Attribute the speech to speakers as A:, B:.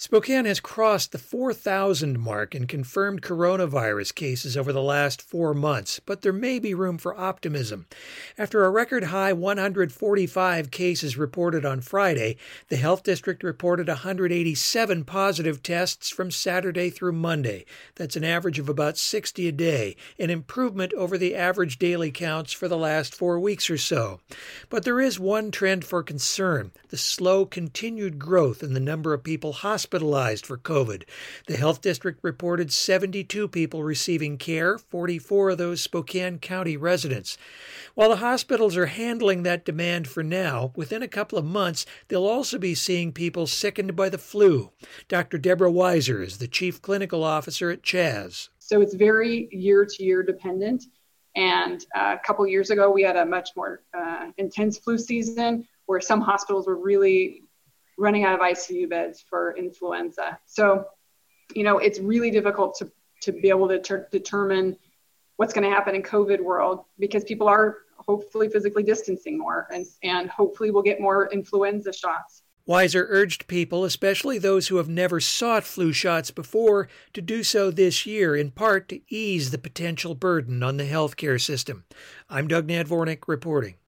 A: Spokane has crossed the 4,000 mark in confirmed coronavirus cases over the last 4 months, but there may be room for optimism. After a record high 145 cases reported on Friday, the health district reported 187 positive tests from Saturday through Monday. That's an average of about 60 a day, an improvement over the average daily counts for the last 4 weeks or so. But there is one trend for concern: the slow continued growth in the number of people hospitalized for COVID. The health district reported 72 people receiving care, 44 of those Spokane County residents. While the hospitals are handling that demand for now, within a couple of months, they'll also be seeing people sickened by the flu. Dr. Deborah Weiser is the chief clinical officer at CHAZ.
B: So it's very year-to-year dependent. And a couple years ago, we had a much more intense flu season where some hospitals were really running out of ICU beds for influenza. So, it's really difficult to be able to determine what's going to happen in COVID world, because people are hopefully physically distancing more and hopefully we'll get more influenza shots.
A: Weiser urged people, especially those who have never sought flu shots before, to do so this year, in part to ease the potential burden on the healthcare system. I'm Doug Nadvornik reporting.